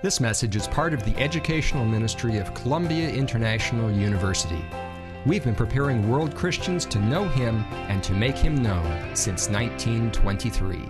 This message is part of the educational ministry of Columbia International University. We've been preparing world Christians to know Him and to make Him known since 1923.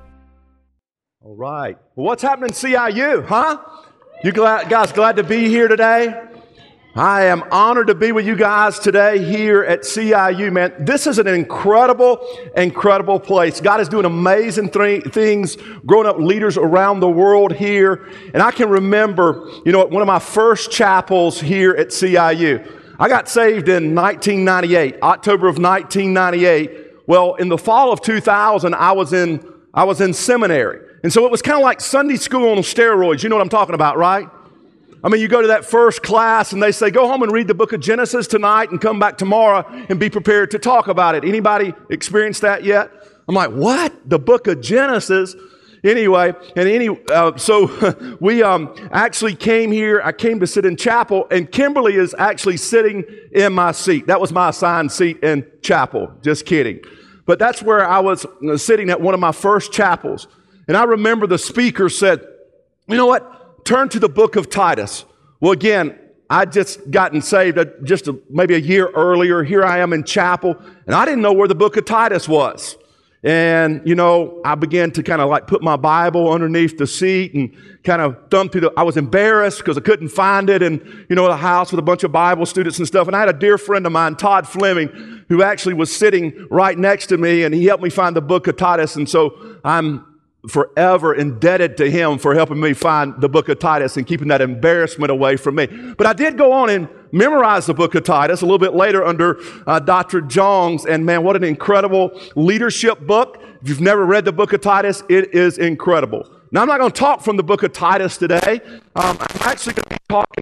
All right. Well, what's happening in CIU, huh? You guys glad to be here today? I am honored to be with you guys today here at CIU, man. This is an incredible place. God is doing amazing things, growing up leaders around the world here. And I can remember, one of my first chapels here at CIU. I got saved in 1998, October of 1998. Well, in the fall of 2000, I was in seminary. And so it was kind of like Sunday school on steroids. You know what I'm talking about, right? I mean, you go to that first class and they say, go home and read the book of Genesis tonight and come back tomorrow and be prepared to talk about it. Anybody experienced that yet? I'm like, what? The book of Genesis? Anyway, so we actually came here. I came to sit in chapel, and Kimberly is actually sitting in my seat. That was my assigned seat in chapel. Just kidding. But that's where I was sitting at one of my first chapels. And I remember the speaker said, you know what? Turn to the book of Titus. Well, again, I'd just gotten saved maybe a year earlier. Here I am in chapel, and I didn't know where the book of Titus was. And, I began to kind of like put my Bible underneath the seat and kind of thumb through I was embarrassed because I couldn't find it in, the house with a bunch of Bible students and stuff. And I had a dear friend of mine, Todd Fleming, who actually was sitting right next to me, and he helped me find the book of Titus. And so I'm forever indebted to him for helping me find the book of Titus and keeping that embarrassment away from me. But I did go on and memorize the book of Titus a little bit later under Dr. Jongs. And man, what an incredible leadership book. If you've never read the book of Titus, it is incredible. Now, I'm not going to talk from the book of Titus today. I'm actually going to be talking.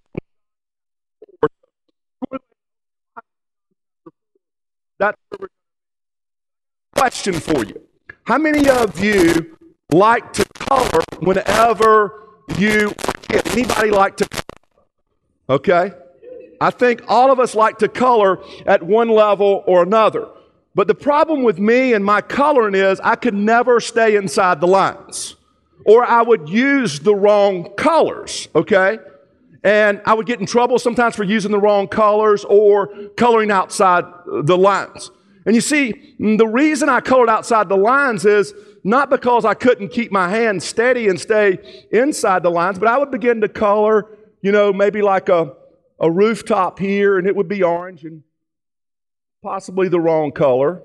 That's a question for you. How many of you like to color whenever you get? Anybody like to color? Okay. I think all of us like to color at one level or another. But the problem with me and my coloring is I could never stay inside the lines. Or I would use the wrong colors, okay? And I would get in trouble sometimes for using the wrong colors or coloring outside the lines. And you see, the reason I colored outside the lines is not because I couldn't keep my hand steady and stay inside the lines, but I would begin to color, maybe like a rooftop here, and it would be orange and possibly the wrong color.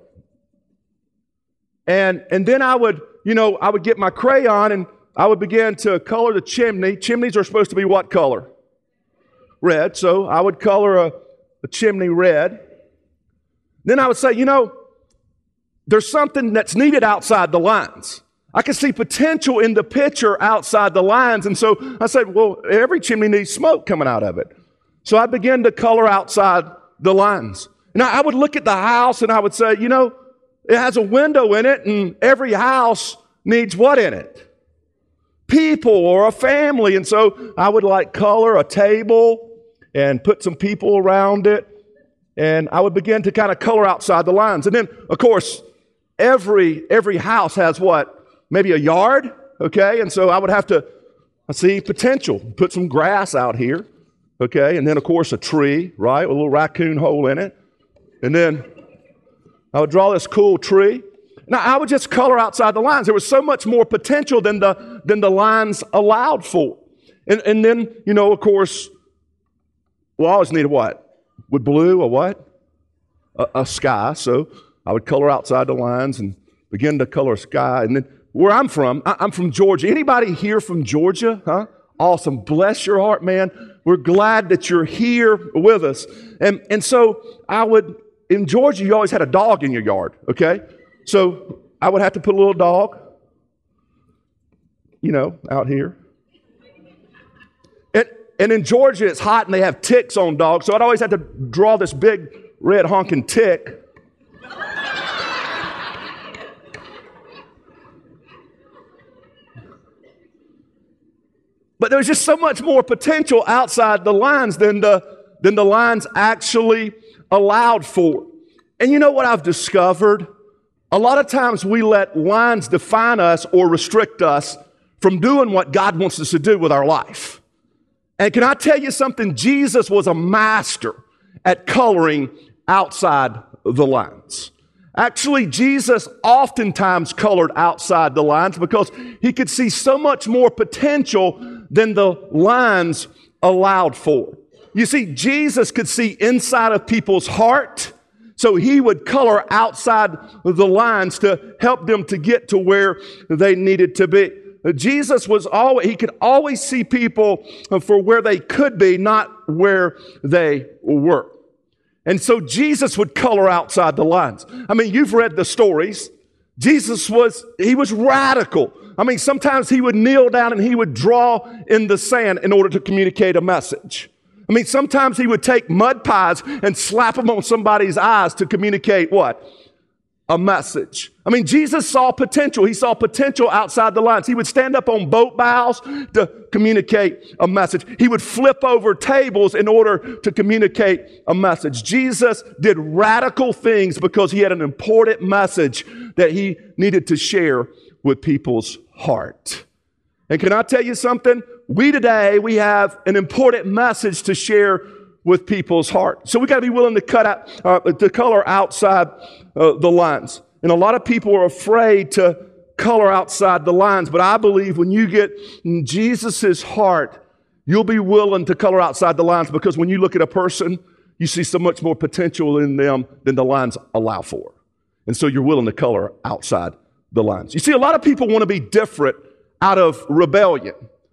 And then I would get my crayon and I would begin to color the chimney. Chimneys are supposed to be what color? Red. So I would color a chimney red. Then I would say, there's something that's needed outside the lines. I can see potential in the picture outside the lines. And so I said, well, every chimney needs smoke coming out of it. So I began to color outside the lines. Now, I would look at the house and I would say, it has a window in it, and every house needs what in it? People or a family. And so I would color a table and put some people around it. And I would begin to kind of color outside the lines. And then, of course, every house has what? Maybe a yard, okay? And so I would have to see potential. Put some grass out here, okay? And then, of course, a tree, right? With a little raccoon hole in it. And then I would draw this cool tree. Now, I would just color outside the lines. There was so much more potential than the lines allowed for. And then, of course, I always needed what? With blue, a what? A sky. So I would color outside the lines and begin to color a sky. And then where I'm from Georgia. Anybody here from Georgia? Huh? Awesome. Bless your heart, man. We're glad that you're here with us. And so in Georgia, you always had a dog in your yard, okay? So I would have to put a little dog, out here. And in Georgia, it's hot and they have ticks on dogs. So I'd always have to draw this big red honking tick. But there was just so much more potential outside the lines than the lines actually allowed for. And you know what I've discovered? A lot of times we let lines define us or restrict us from doing what God wants us to do with our life. And can I tell you something? Jesus was a master at coloring outside the lines. Actually, Jesus oftentimes colored outside the lines because he could see so much more potential than the lines allowed for. You see, Jesus could see inside of people's heart, so he would color outside the lines to help them to get to where they needed to be. Jesus he could always see people for where they could be, not where they were. And so Jesus would color outside the lines. I mean, you've read the stories. Jesus was radical. I mean, sometimes he would kneel down and he would draw in the sand in order to communicate a message. I mean, sometimes he would take mud pies and slap them on somebody's eyes to communicate what? A message. I mean, Jesus saw potential. He saw potential outside the lines. He would stand up on boat bows to communicate a message. He would flip over tables in order to communicate a message. Jesus did radical things because he had an important message that he needed to share with people's heart. And can I tell you something? We have an important message to share with people's heart. So we got to be willing to to color outside the lines. And a lot of people are afraid to color outside the lines, but I believe when you get in Jesus' heart, you'll be willing to color outside the lines, because when you look at a person, you see so much more potential in them than the lines allow for. And so you're willing to color outside the lines. You see, a lot of people want to be different out of rebellion.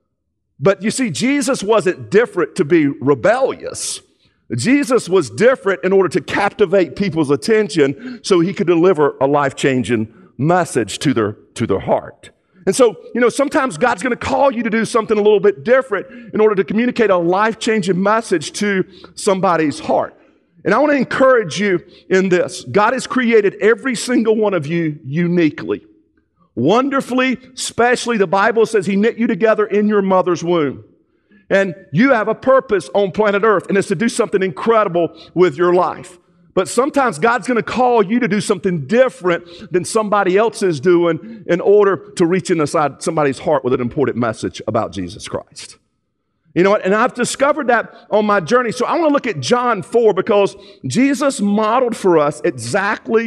But you see, Jesus wasn't different to be rebellious. Jesus was different in order to captivate people's attention so he could deliver a life-changing message to their heart. And so, sometimes God's going to call you to do something a little bit different in order to communicate a life-changing message to somebody's heart. And I want to encourage you in this. God has created every single one of you uniquely. Wonderfully, especially the Bible says he knit you together in your mother's womb. And you have a purpose on planet Earth, and it's to do something incredible with your life. But sometimes God's going to call you to do something different than somebody else is doing in order to reach inside somebody's heart with an important message about Jesus Christ. You know what? And I've discovered that on my journey. So I want to look at John 4, because Jesus modeled for us exactly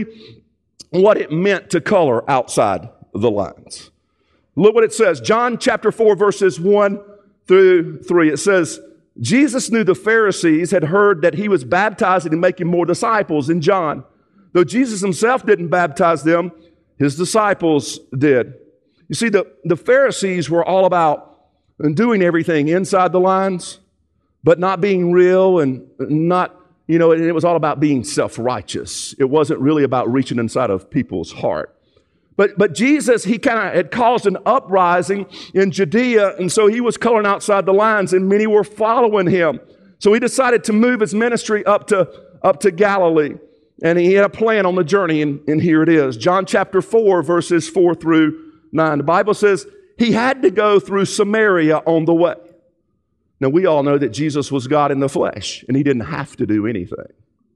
what it meant to color outside the lines. Look what it says. John chapter 4, verses 1 through 3. It says, Jesus knew the Pharisees had heard that he was baptizing and making more disciples than John. Though Jesus himself didn't baptize them, his disciples did. You see, the Pharisees were all about doing everything inside the lines, but not being real and not, it was all about being self-righteous. It wasn't really about reaching inside of people's heart. But Jesus, he kind of had caused an uprising in Judea, and so he was coloring outside the lines, and many were following him. So he decided to move his ministry up to Galilee, and he had a plan on the journey, and here it is. John chapter 4, verses 4 through 9. The Bible says he had to go through Samaria on the way. Now, we all know that Jesus was God in the flesh, and he didn't have to do anything.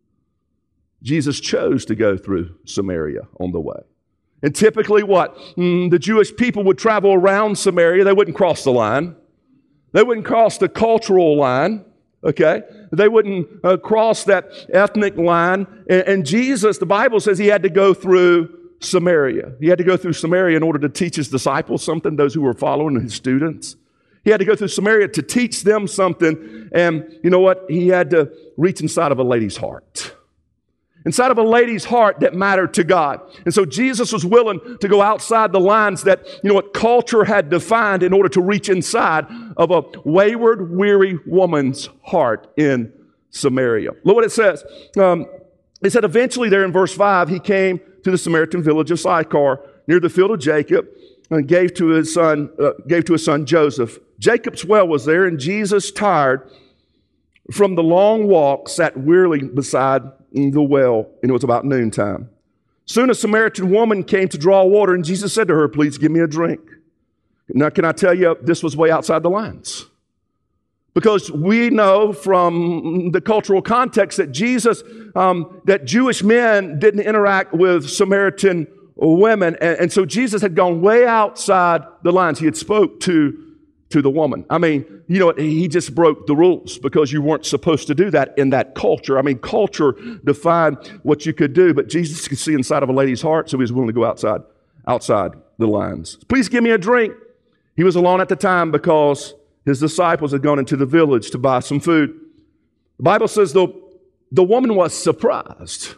Jesus chose to go through Samaria on the way. And typically what? The Jewish people would travel around Samaria. They wouldn't cross the line. They wouldn't cross the cultural line, okay? They wouldn't cross that ethnic line. And Jesus, the Bible says he had to go through Samaria. He had to go through Samaria in order to teach his disciples something, those who were following, his students. He had to go through Samaria to teach them something. And you know what? He had to reach inside of a lady's heart. Inside of a lady's heart that mattered to God. And so Jesus was willing to go outside the lines that, what culture had defined in order to reach inside of a wayward, weary woman's heart in Samaria. Look what it says. It said eventually there in verse 5, he came to the Samaritan village of Sychar near the field of Jacob and gave to his son Joseph. Jacob's well was there, and Jesus, tired from the long walk, sat wearily beside the well, and it was about noontime. Soon a Samaritan woman came to draw water, and Jesus said to her, "Please give me a drink." Now, can I tell you, this was way outside the lines. Because we know from the cultural context that that Jewish men didn't interact with Samaritan women. And so Jesus had gone way outside the lines. He had spoke to the woman. I mean, you know, he just broke the rules because you weren't supposed to do that in that culture. I mean, culture defined what you could do, but Jesus could see inside of a lady's heart, so he was willing to go outside the lines. Please give me a drink. He was alone at the time because his disciples had gone into the village to buy some food. The Bible says the woman was surprised.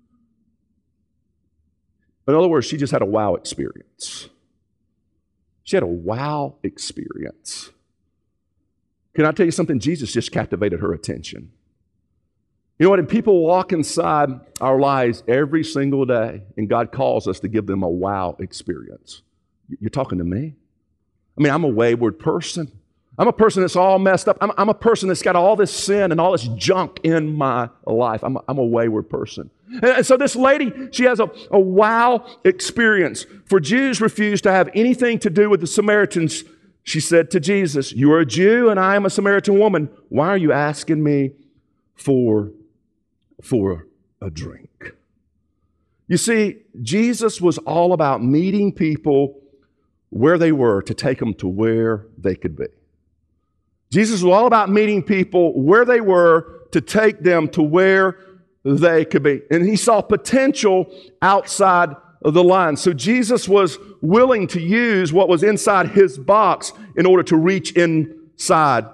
In other words, she just had a wow experience. She had a wow experience. Can I tell you something? Jesus just captivated her attention. You know what? And people walk inside our lives every single day, and God calls us to give them a wow experience. You're talking to me? I mean, I'm a wayward person. I'm a person that's all messed up. I'm a person that's got all this sin and all this junk in my life. I'm a wayward person. And so this lady, she has a wow experience. For Jews refused to have anything to do with the Samaritans. She said to Jesus, "You are a Jew and I am a Samaritan woman. Why are you asking me for a drink?" You see, Jesus was all about meeting people where they were to take them to where they could be. Jesus was all about meeting people where they were to take them to where they could be. And he saw potential outside of the line. So Jesus was willing to use what was inside his box in order to reach inside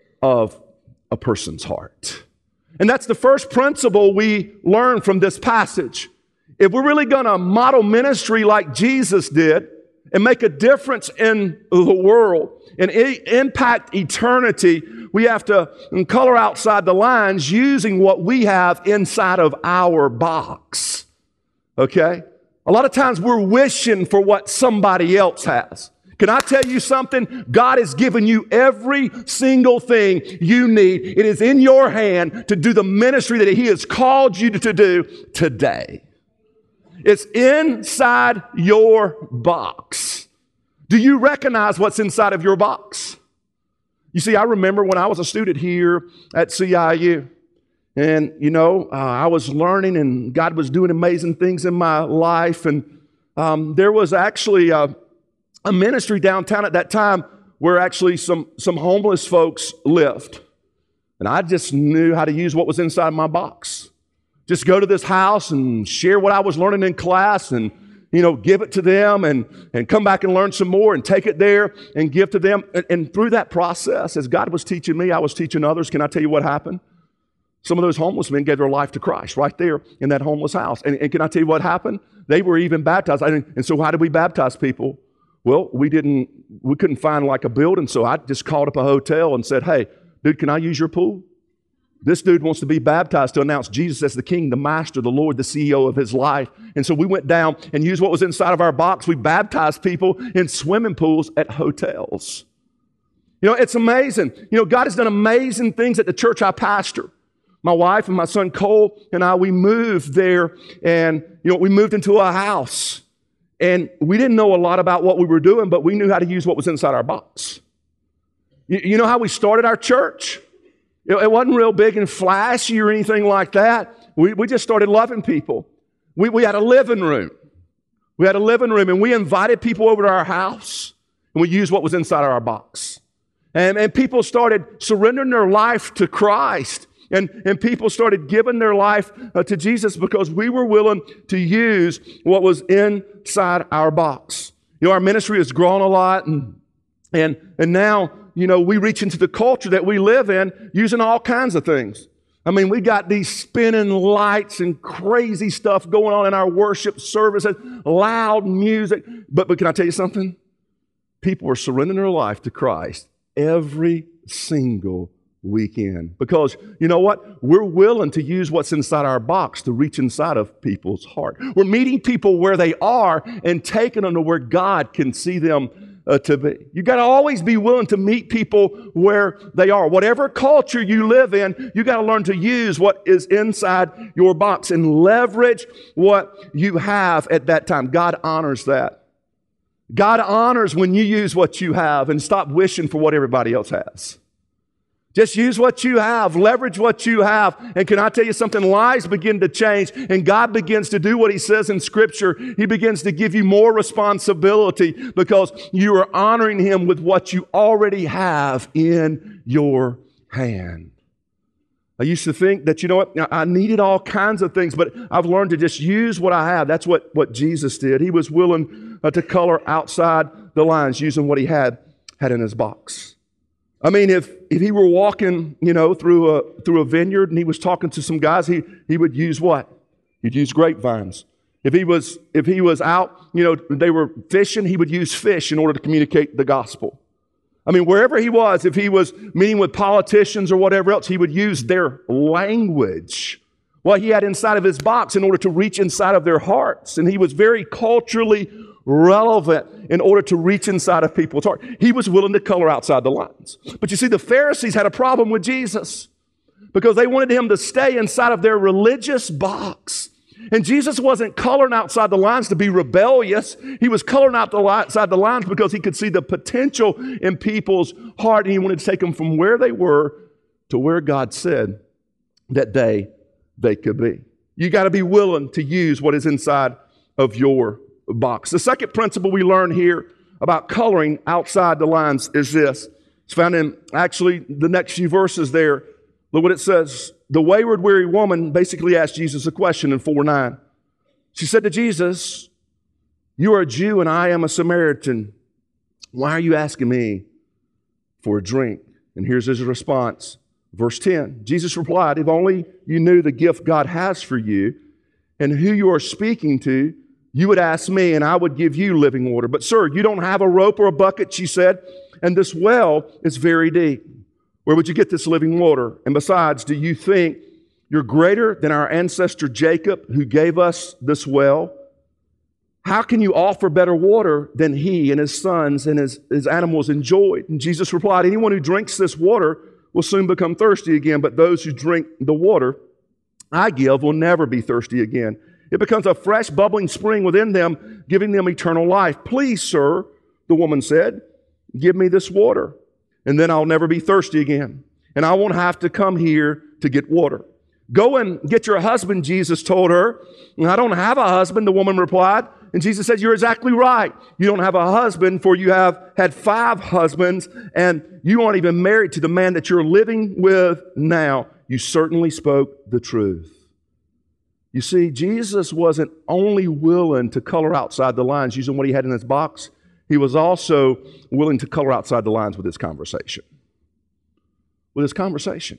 of a person's heart. And that's the first principle we learn from this passage. If we're really going to model ministry like Jesus did and make a difference in the world and impact eternity, we have to color outside the lines using what we have inside of our box. Okay? A lot of times we're wishing for what somebody else has. Can I tell you something? God has given you every single thing you need. It is in your hand to do the ministry that He has called you to do today. It's inside your box. Do you recognize what's inside of your box? You see, I remember when I was a student here at CIU, and, I was learning, and God was doing amazing things in my life, and there was actually a ministry downtown at that time where actually some homeless folks lived. And I just knew how to use what was inside my box. Just go to this house and share what I was learning in class and, give it to them and come back and learn some more and take it there and give to them. And through that process, as God was teaching me, I was teaching others. Can I tell you what happened? Some of those homeless men gave their life to Christ right there in that homeless house. And can I tell you what happened? They were even baptized. And so how did we baptize people? Well, we couldn't find like a building, so I just called up a hotel and said, "Hey, dude, can I use your pool? This dude wants to be baptized to announce Jesus as the King, the Master, the Lord, the CEO of his life." And so we went down and used what was inside of our box. We baptized people in swimming pools at hotels. It's amazing. God has done amazing things at the church I pastor. My wife and my son Cole and I, we moved there, and we moved into a house. And we didn't know a lot about what we were doing, but we knew how to use what was inside our box. You know how we started our church? It wasn't real big and flashy or anything like that. We just started loving people. We had a living room. We had a living room, and we invited people over to our house, and we used what was inside our box. And people started surrendering their life to Christ. And people started giving their life to Jesus because we were willing to use what was inside our box. Our ministry has grown a lot, and now, we reach into the culture that we live in using all kinds of things. I mean, we got these spinning lights and crazy stuff going on in our worship services, loud music. But can I tell you something? People are surrendering their life to Christ every single weekend. Because you know what? We're willing to use what's inside our box to reach inside of people's heart. We're meeting people where they are and taking them to where God can see them to be. You got to always be willing to meet people where they are. Whatever culture you live in, you got to learn to use what is inside your box and leverage what you have at that time. God honors that. God honors when you use what you have and stop wishing for what everybody else has. Just use what you have. Leverage what you have. And can I tell you something? Lives begin to change, and God begins to do what He says in Scripture. He begins to give you more responsibility because you are honoring Him with what you already have in your hand. I used to think that, you know what, I needed all kinds of things, but I've learned to just use what I have. That's what Jesus did. He was willing to color outside the lines using what He had in His box. I mean, if He were walking, through a vineyard and He was talking to some guys, he would use what? He'd use grapevines. If he was out, they were fishing, He would use fish in order to communicate the gospel. I mean, wherever He was, if He was meeting with politicians or whatever else, He would use their language, what He had inside of His box, in order to reach inside of their hearts. And He was very culturally relevant in order to reach inside of people's heart. He was willing to color outside the lines. But you see, the Pharisees had a problem with Jesus because they wanted Him to stay inside of their religious box. And Jesus wasn't coloring outside the lines to be rebellious. He was coloring outside the lines because He could see the potential in people's heart, and He wanted to take them from where they were to where God said that they could be. You got to be willing to use what is inside of your box. The second principle we learn here about coloring outside the lines is this. It's found in actually the next few verses there. Look what it says. The wayward, weary woman basically asked Jesus a question in 4:9. She said to Jesus, "You are a Jew and I am a Samaritan. Why are you asking me for a drink?" And here's His response. Verse 10. Jesus replied, "If only you knew the gift God has for you and who you are speaking to, you would ask me, and I would give you living water. But sir, you don't have a rope or a bucket," she said, "and this well is very deep. Where would you get this living water? And besides, do you think you're greater than our ancestor Jacob, who gave us this well? How can you offer better water than he and his sons and his animals enjoyed?" And Jesus replied, "Anyone who drinks this water will soon become thirsty again, but those who drink the water I give will never be thirsty again. It becomes a fresh, bubbling spring within them, giving them eternal life. Please, sir," the woman said, "give me this water, and then I'll never be thirsty again, and I won't have to come here to get water." "Go and get your husband," Jesus told her. "I don't have a husband," the woman replied. And Jesus said, "You're exactly right. You don't have a husband, for you have had 5 husbands, and you aren't even married to the man that you're living with now. You certainly spoke the truth." You see, Jesus wasn't only willing to color outside the lines using what He had in His box, He was also willing to color outside the lines with His conversation. With His conversation.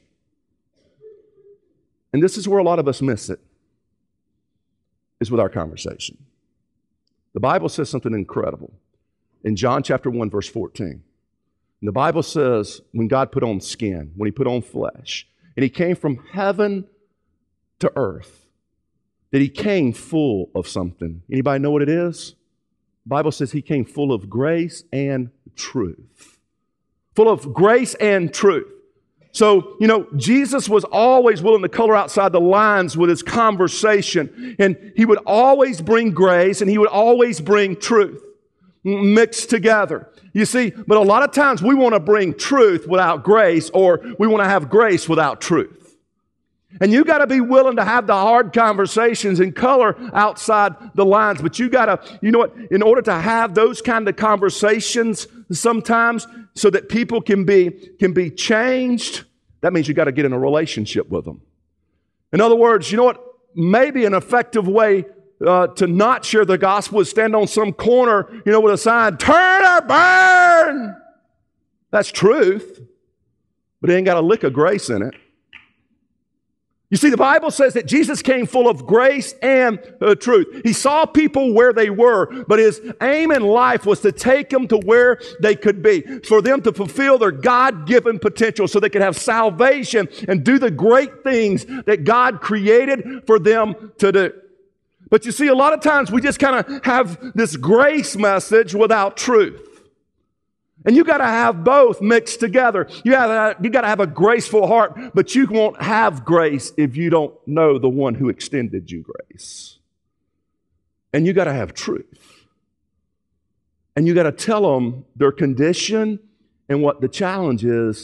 And this is where a lot of us miss it, is with our conversation. The Bible says something incredible. In John chapter 1, verse 14. And the Bible says when God put on skin, when He put on flesh, and He came from heaven to earth, that He came full of something. Anybody know what it is? The Bible says He came full of grace and truth. Full of grace and truth. So, Jesus was always willing to color outside the lines with His conversation. And He would always bring grace and He would always bring truth mixed together. You see, but a lot of times we want to bring truth without grace, or we want to have grace without truth. And you got to be willing to have the hard conversations and color outside the lines. But you got to, in order to have those kind of conversations sometimes so that people can be changed, that means you got to get in a relationship with them. In other words, maybe an effective way to not share the gospel is stand on some corner, with a sign, "Turn or burn." That's truth, but it ain't got a lick of grace in it. You see, the Bible says that Jesus came full of grace and truth. He saw people where they were, but His aim in life was to take them to where they could be, for them to fulfill their God-given potential so they could have salvation and do the great things that God created for them to do. But you see, a lot of times we just kind of have this grace message without truth. And you got to have both mixed together. You got to have a graceful heart, but you won't have grace if you don't know the one who extended you grace. And you got to have truth. And you got to tell them their condition and what the challenge is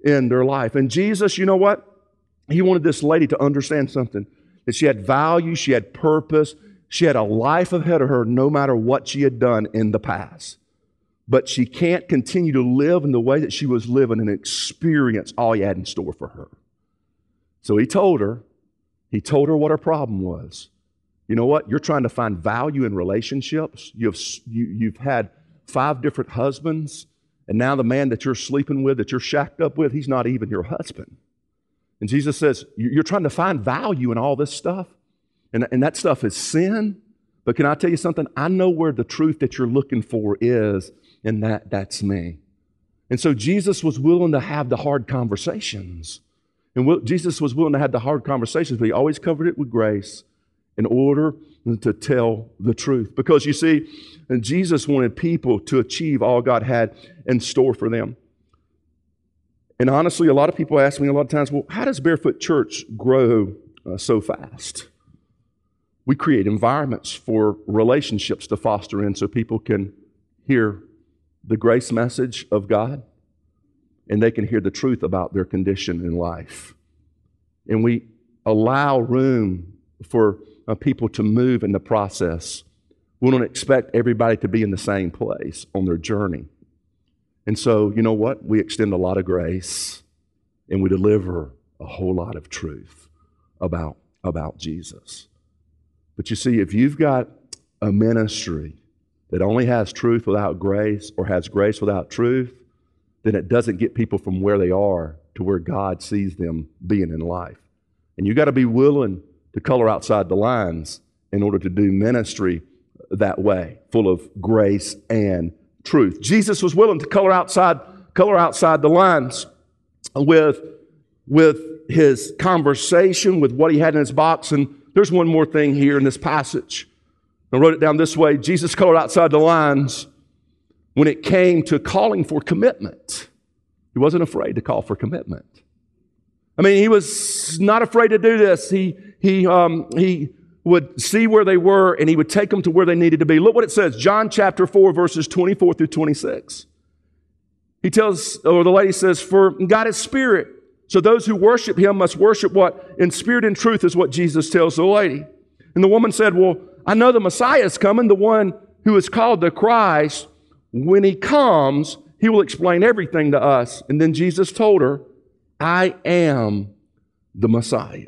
in their life. And Jesus, you know what? He wanted this lady to understand something, that she had value, she had purpose, she had a life ahead of her no matter what she had done in the past. But she can't continue to live in the way that she was living and experience all He had in store for her. So He told her what her problem was. You know what? You're trying to find value in relationships. You've had 5 different husbands, and now the man that you're sleeping with, that you're shacked up with, he's not even your husband. And Jesus says, you're trying to find value in all this stuff, and that stuff is sin. But can I tell you something? I know where the truth that you're looking for is, and that's me. And so Jesus was willing to have the hard conversations. And Jesus was willing to have the hard conversations, but He always covered it with grace in order to tell the truth. Because you see, Jesus wanted people to achieve all God had in store for them. And honestly, a lot of people ask me a lot of times, well, how does Barefoot Church grow so fast? We create environments for relationships to foster in so people can hear the grace message of God and they can hear the truth about their condition in life. And we allow room for people to move in the process. We don't expect everybody to be in the same place on their journey. And so, you know what? We extend a lot of grace and we deliver a whole lot of truth about Jesus. But you see, if you've got a ministry that only has truth without grace or has grace without truth, then it doesn't get people from where they are to where God sees them being in life. And you've got to be willing to color outside the lines in order to do ministry that way, full of grace and truth. Jesus was willing to color outside the lines with His conversation, with what He had in His box. And there's one more thing here in this passage. I wrote it down this way. Jesus colored outside the lines when it came to calling for commitment. He wasn't afraid to call for commitment. I mean, He was not afraid to do this. He would see where they were and He would take them to where they needed to be. Look what it says, John chapter 4, verses 24 through 26. The lady says, for God is spirit, so those who worship Him must worship what? In spirit and truth is what Jesus tells the lady. And the woman said, well, I know the Messiah is coming, the one who is called the Christ. When He comes, He will explain everything to us. And then Jesus told her, I am the Messiah.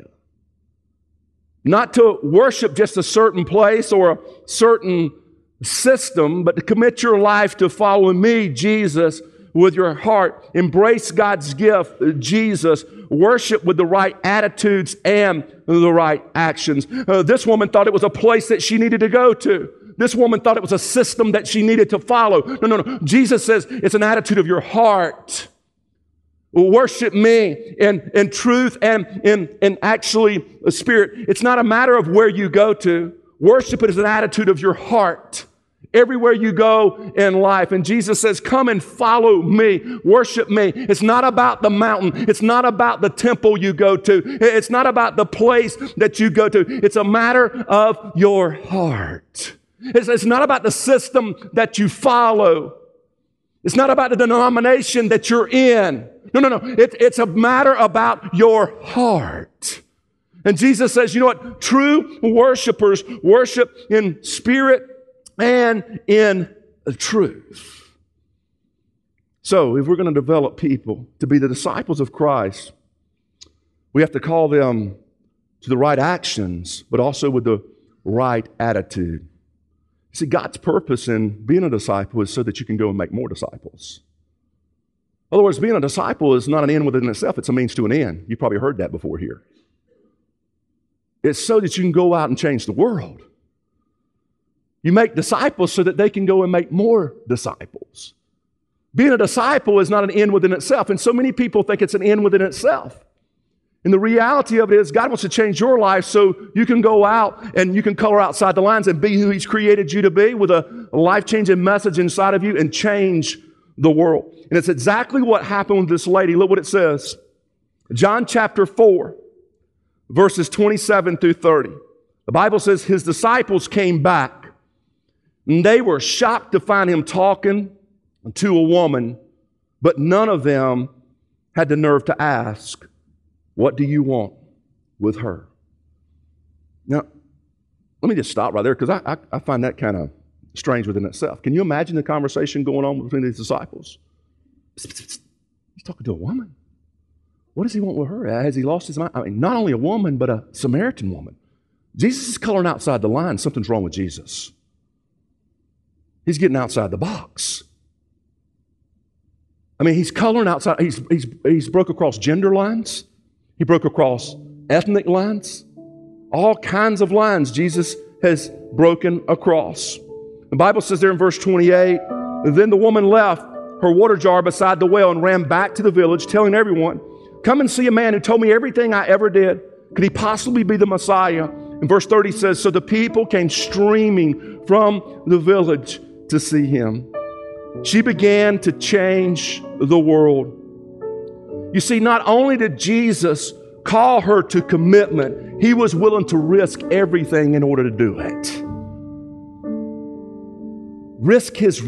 Not to worship just a certain place or a certain system, but to commit your life to following me, Jesus, with your heart. Embrace God's gift, Jesus. Worship with the right attitudes and the right actions. This woman thought it was a place that she needed to go to. This woman thought it was a system that she needed to follow. No. Jesus says it's an attitude of your heart. Worship me in truth and in actually a spirit. It's not a matter of where you go to. Worship it as an attitude of your heart. Everywhere you go in life. And Jesus says, come and follow me. Worship me. It's not about the mountain. It's not about the temple you go to. It's not about the place that you go to. It's a matter of your heart. It's not about the system that you follow. It's not about the denomination that you're in. No. It's a matter about your heart. And Jesus says, you know what? True worshipers worship in spirit and in truth. So, if we're going to develop people to be the disciples of Christ, we have to call them to the right actions, but also with the right attitude. See, God's purpose in being a disciple is so that you can go and make more disciples. In other words, being a disciple is not an end within itself, it's a means to an end. You've probably heard that before here. It's so that you can go out and change the world. You make disciples so that they can go and make more disciples. Being a disciple is not an end within itself, and so many people think it's an end within itself. And the reality of it is God wants to change your life so you can go out and you can color outside the lines and be who He's created you to be with a life-changing message inside of you and change the world. And it's exactly what happened with this lady. Look what it says. John chapter 4, verses 27 through 30. The Bible says His disciples came back and they were shocked to find Him talking to a woman, but none of them had the nerve to ask, "What do you want with her?" Now, let me just stop right there because I find that kind of strange within itself. Can you imagine the conversation going on between these disciples? He's talking to a woman. What does he want with her? Has he lost his mind? I mean, not only a woman, but a Samaritan woman. Jesus is coloring outside the line. Something's wrong with Jesus. He's getting outside the box. I mean, he's coloring outside. He's broke across gender lines. He broke across ethnic lines. All kinds of lines Jesus has broken across. The Bible says there in verse 28, then the woman left her water jar beside the well and ran back to the village, telling everyone, "Come and see a man who told me everything I ever did. Could he possibly be the Messiah?" And verse 30 says, so the people came streaming from the village to see him. She began to change the world. You see, not only did Jesus call her to commitment, he was willing to risk everything in order to do it. Risk his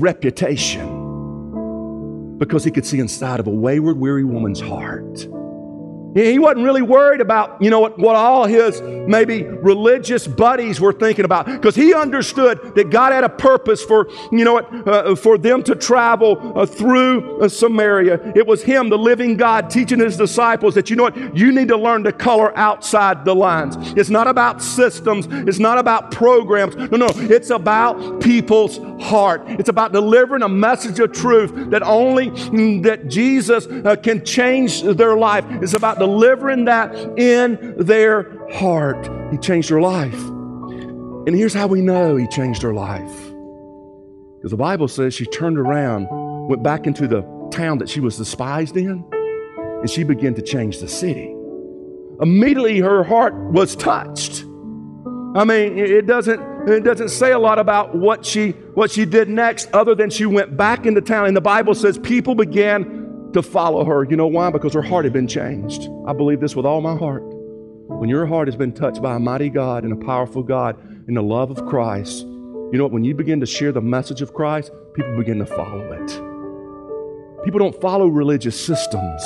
reputation because he could see inside of a wayward, weary woman's heart. He wasn't really worried about, what all his maybe religious buddies were thinking about, because he understood that God had a purpose for, for them to travel through Samaria. It was him, the living God, teaching his disciples that, you need to learn to color outside the lines. It's not about systems. It's not about programs. No, it's about people's heart. It's about delivering a message of truth that only that Jesus can change their life. It's about delivering that in their heart. He changed her life. And here's how we know he changed her life. Because the Bible says she turned around, went back into the town that she was despised in, and she began to change the city. Immediately her heart was touched. I mean, it doesn't say a lot about what she did next other than she went back into town. And the Bible says people began to follow her. You know why? Because her heart had been changed. I believe this with all my heart. When your heart has been touched by a mighty God and a powerful God in the love of Christ, you know what? When you begin to share the message of Christ, people begin to follow it. People don't follow religious systems.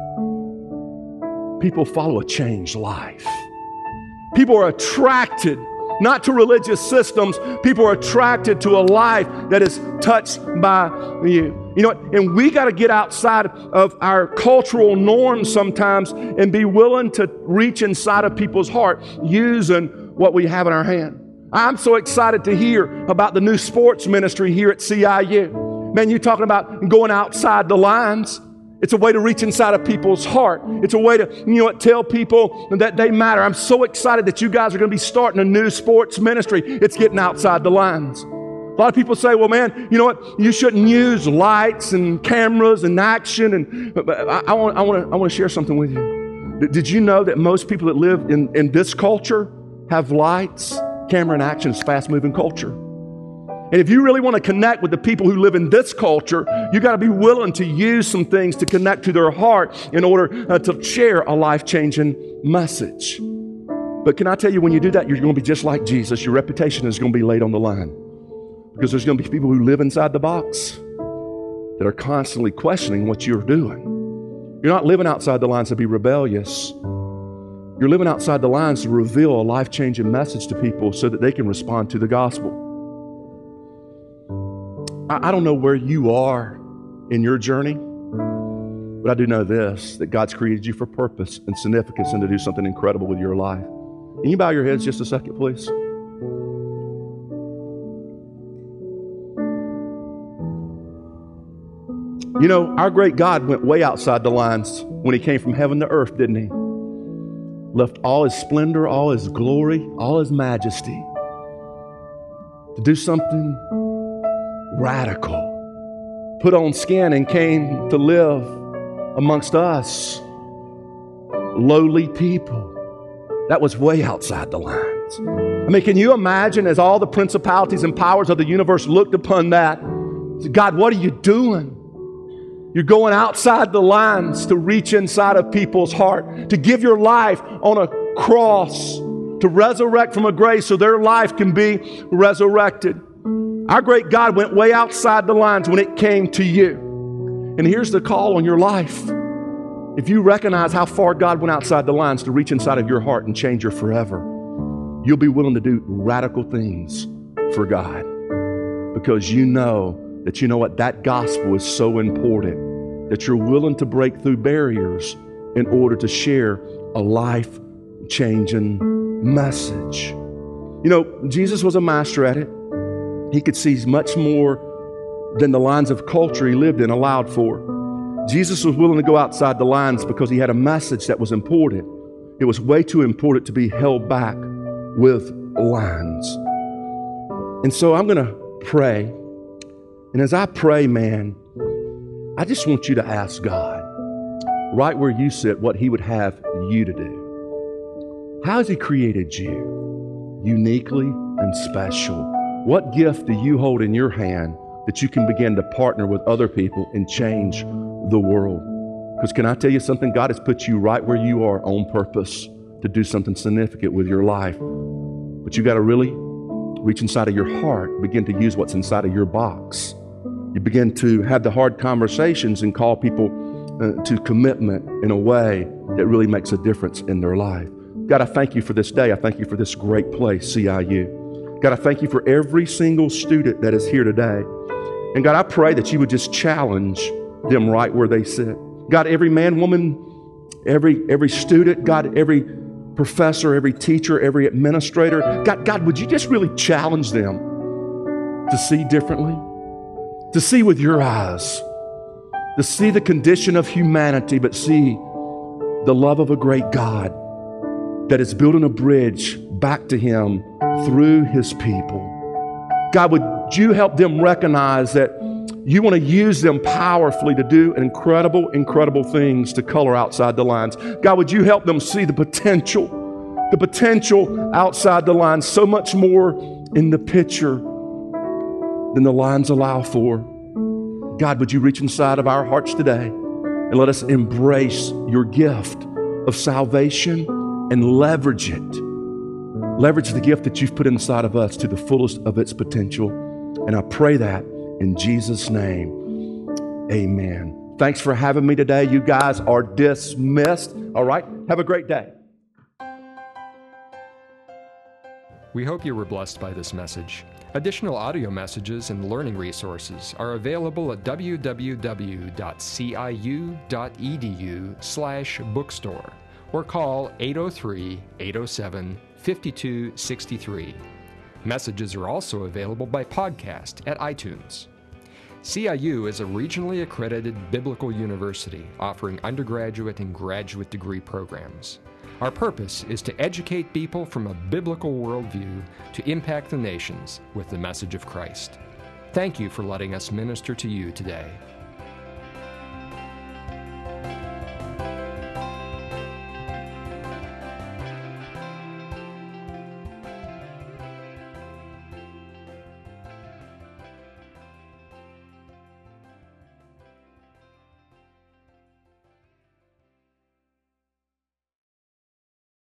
People follow a changed life. People are attracted not to religious systems. People are attracted to a life that is touched by you. You know what? And we got to get outside of our cultural norms sometimes and be willing to reach inside of people's heart using what we have in our hand. I'm so excited to hear about the new sports ministry here at CIU. Man, you're talking about going outside the lines. It's a way to reach inside of people's heart. It's a way to, tell people that they matter. I'm so excited that you guys are going to be starting a new sports ministry. It's getting outside the lines. A lot of people say, well, man, you know what? You shouldn't use lights and cameras and action. But I want to share something with you. Did you know that most people that live in this culture have lights, camera, and action? It's fast-moving culture. And if you really want to connect with the people who live in this culture, you got to be willing to use some things to connect to their heart in order to share a life-changing message. But can I tell you, when you do that, you're going to be just like Jesus. Your reputation is going to be laid on the line. Because there's going to be people who live inside the box that are constantly questioning what you're doing. You're not living outside the lines to be rebellious. You're living outside the lines to reveal a life-changing message to people so that they can respond to the gospel. I don't know where you are in your journey, but I do know this, that God's created you for purpose and significance and to do something incredible with your life. Can you bow your heads just a second, please? Our great God went way outside the lines when he came from heaven to earth, didn't he? Left all his splendor, all his glory, all his majesty to do something radical. Put on skin and came to live amongst us, lowly people. That was way outside the lines. I mean, can you imagine as all the principalities and powers of the universe looked upon that? Said, God, what are you doing? You're going outside the lines to reach inside of people's heart, to give your life on a cross, to resurrect from a grave so their life can be resurrected. Our great God went way outside the lines when it came to you. And here's the call on your life. if you recognize how far God went outside the lines to reach inside of your heart and change your forever, you'll be willing to do radical things for God because you know what, that gospel is so important that you're willing to break through barriers in order to share a life-changing message. You know, Jesus was a master at it. He could see much more than the lines of culture he lived in allowed for. Jesus was willing to go outside the lines because he had a message that was important. It was way too important to be held back with lines. And so I'm going to pray. And as I pray, man, I just want you to ask God, right where you sit, what he would have you to do. How has he created you uniquely and special? What gift do you hold in your hand that you can begin to partner with other people and change the world? Because can I tell you something? God has put you right where you are on purpose to do something significant with your life. But you got to really reach inside of your heart, begin to use what's inside of your box. You begin to have the hard conversations and call people to commitment in a way that really makes a difference in their life. God, I thank you for this day. I thank you for this great place, CIU. God, I thank you for every single student that is here today. And God, I pray that you would just challenge them right where they sit. God, every man, woman, every student, God, every professor, every teacher, every administrator, God, would you just really challenge them to see differently, to see with your eyes, to see the condition of humanity, but see the love of a great God that is building a bridge back to him through his people. God, would you help them recognize that you want to use them powerfully to do incredible, incredible things to color outside the lines. God, would you help them see the potential outside the lines, so much more in the picture than the lines allow for. God, would you reach inside of our hearts today and let us embrace your gift of salvation and leverage it. Leverage the gift that you've put inside of us to the fullest of its potential. And I pray that in Jesus' name, amen. Thanks for having me today. You guys are dismissed. All right, have a great day. We hope you were blessed by this message. Additional audio messages and learning resources are available at www.ciu.edu/bookstore or call 803-807-5263. Messages are also available by podcast at iTunes. CIU is a regionally accredited biblical university offering undergraduate and graduate degree programs. Our purpose is to educate people from a biblical worldview to impact the nations with the message of Christ. Thank you for letting us minister to you today.